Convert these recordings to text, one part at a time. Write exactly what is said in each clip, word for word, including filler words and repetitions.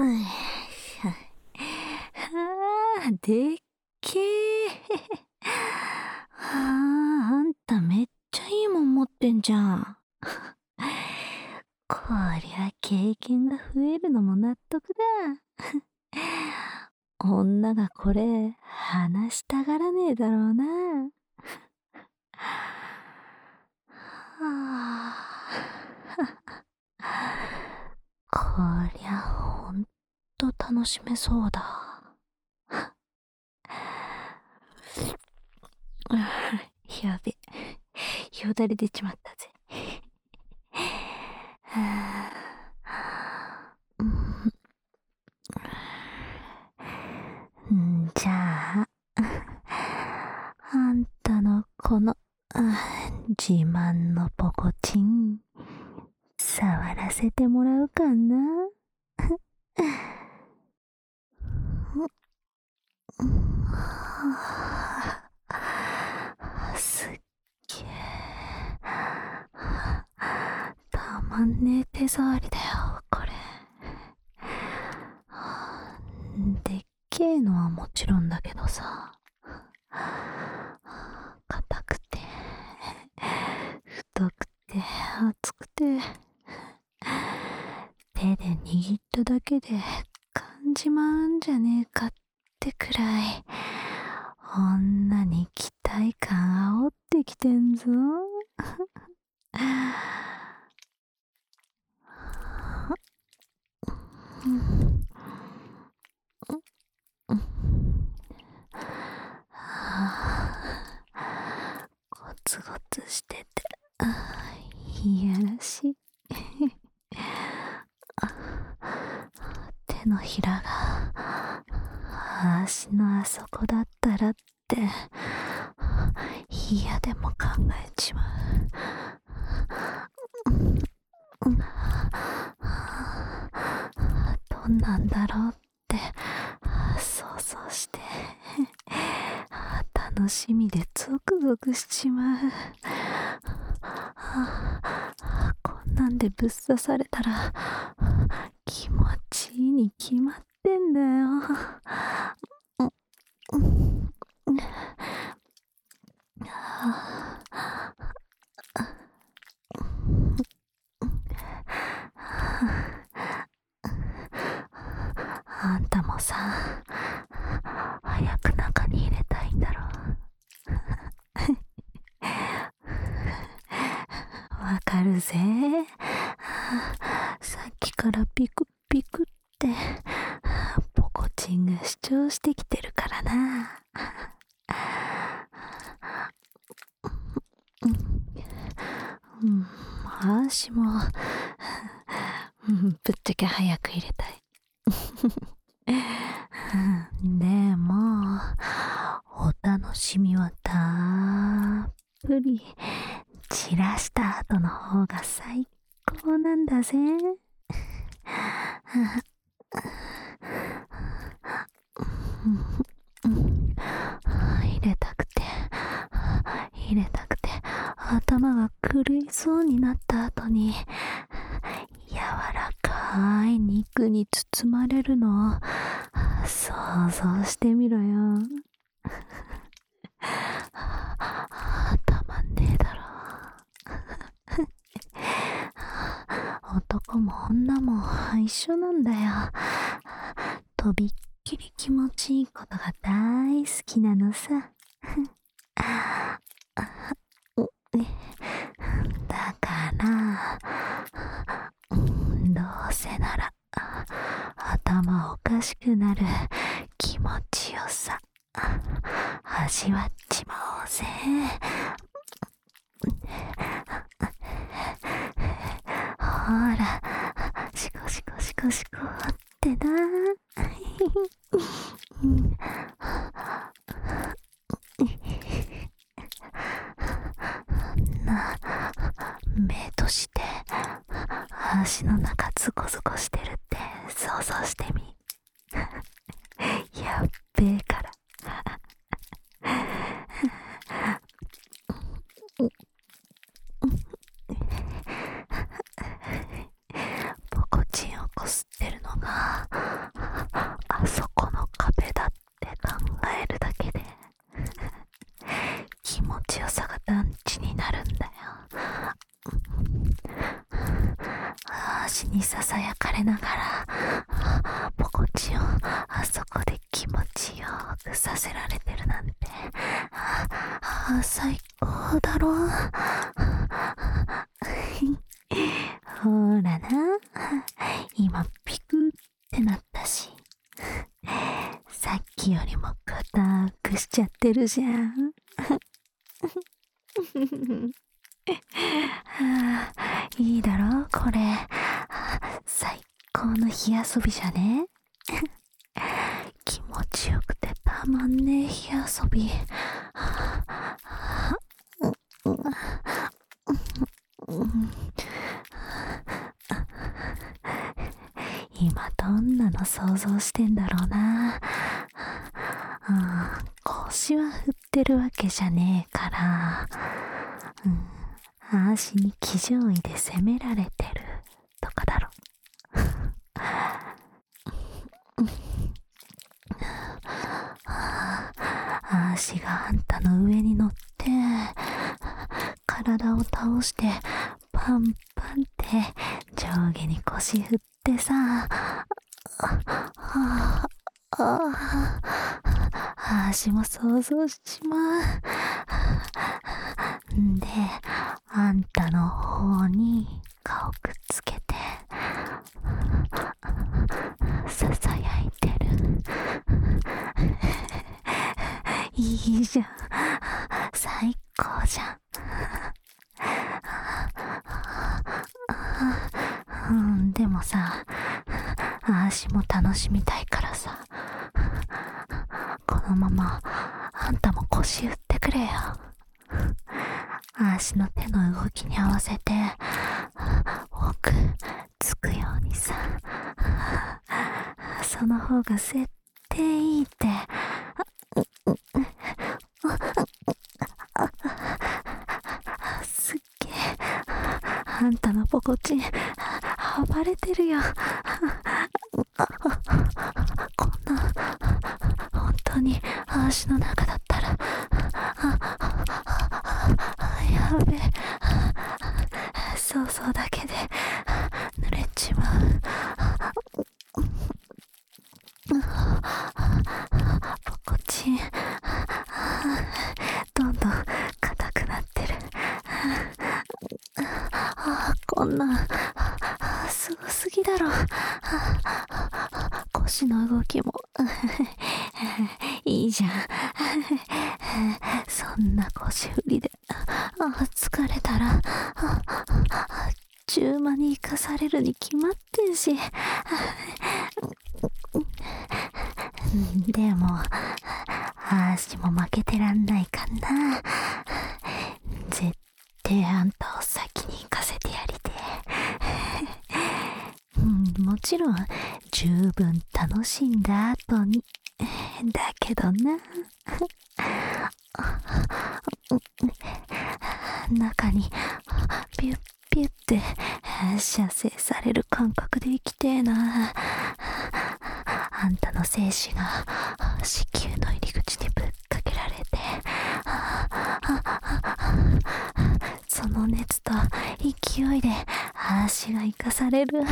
あ、でっけえ。はあ、あんためっちゃいいもん持ってんじゃん。こりゃ経験が増えるのも納得だ。女がこれ話したがらねえだろうな。はあ、こりゃほんと楽しめそうだ。やべ、よだれ出ちまったぜ。はあ、うん、じゃあ、あんたのこの自慢のポコチン触らせてもらうかな。すっげえ、たまんねえ手触りだよこれ。でっけえのはもちろんだけどさ、硬くて太くて厚くて、手で握っただけで感じまうんじゃねえかってくらい女に期待感煽ってきてんぞ。ゴツゴツしてていやらしい。手のひらが足のあそこだったらって嫌でも考えちまう。どんなんだろうって想像して楽しみでゾクゾクしちまう。こんなんでぶっ刺されたら気持ちいいに決まってんだよ。あんたもさ、早く中に入れたいんだろう。わかるぜ。さっきからピクピクってポコチンが主張してきてるからな。うん、足もぶっちゃけ早く入れたい。でもお楽しみはたっぷり散らした後の方が最高なんだぜ。入れたくて入れたくて頭が狂いそうになった後に柔らかい肉に包まれるのを想像してみろよ。たまんねえだろ。男も女も一緒なんだよ。とびっきり気持ちいいことが大好きなのさ。だからどうせなら頭おかしくなる気持ちよさ味わっちまおうぜ。ほらシコシコシコシコってな。な目閉じて足の中ズコズコしてるって想像してみ。やっべえから。ポコチンをこすってるのがにささやかれながらポコチンをあそこで気持ちよくさせられてるなんて、ああ最高だろ。ほらな、今ピクってなったし、さっきよりも硬くしちゃってるじゃん。はあ、いいだろこれ。最高の火遊びじゃね。気持ちよくてたまんねえ火遊び。今どんなの想像してんだろうな。うん、腰は振ってるわけじゃねえから、うん、足に騎乗位で攻められてるとかだろ。足があんたの上に乗って体を倒してパンパンって上下に腰振ってさ、ああ足も想像しちまう。んであんたの方に顔くっつけてささやいてる。いいじゃん、最高じゃん。うん、でもさ、足も楽しみたいからさ、このままあんたも腰打ってくれよ。足の手の動きに合わせて奥つくようにさ、その方が絶対いいって。すっげえ、あんたのポコチン暴れてるよ。こんな本当に足の中だったら、やべえ、想像だけで濡れちまう。ポコチンどんどん硬くなってる。こんなすごすぎだろ。腰の動きもいいじゃん。そんな腰振りで疲れたら中間に生かされるに決まってんし。でも足も負けてらんないかな。絶対あんたを先に行かせてやりてえ。うん、もちろん十分楽しんだ後にだけどな。中にピュッピュッって射精される感覚で生きてえな。あんたの精子が子宮の入り口にぶっかけられて、その熱と勢いで足が生かされる。や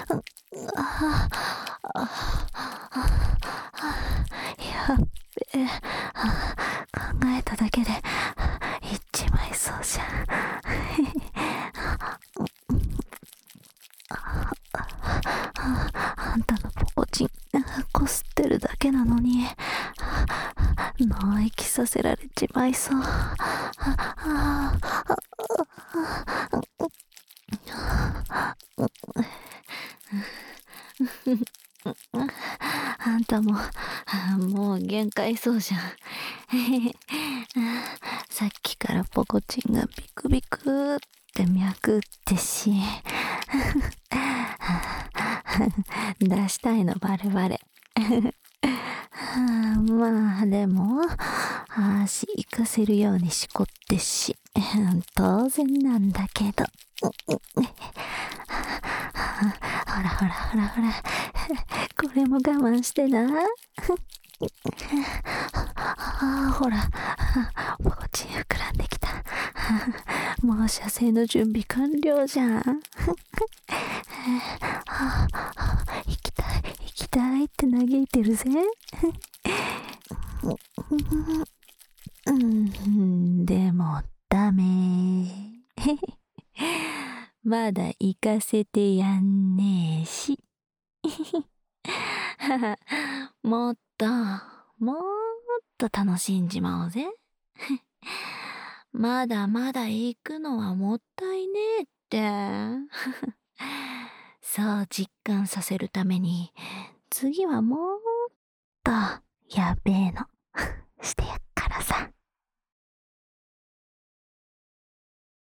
っべえ、考えただけでいっちまいそうじゃん。あんたのポコチンこすってるだけなのに脳液させられちまいそう。あんたももう限界そうじゃん。さっきからポコチンがビクビクって脈打ってし出したいのバレバレ。まあでも足生かせるようにしこってし当然なんだけど。ほらほらほらほら、これも我慢してな。あほら、ポコチン膨らんできた。もう射精の準備完了じゃん。 はあ、行きたい行きたいって嘆いてるぜ。うん、でもダメ。まだ行かせてやんねえし。もっともっと楽しんじまおうぜ。まだまだ行くのはもったいねえって。そう実感させるために、次はもっとやべえのしてやっからさ。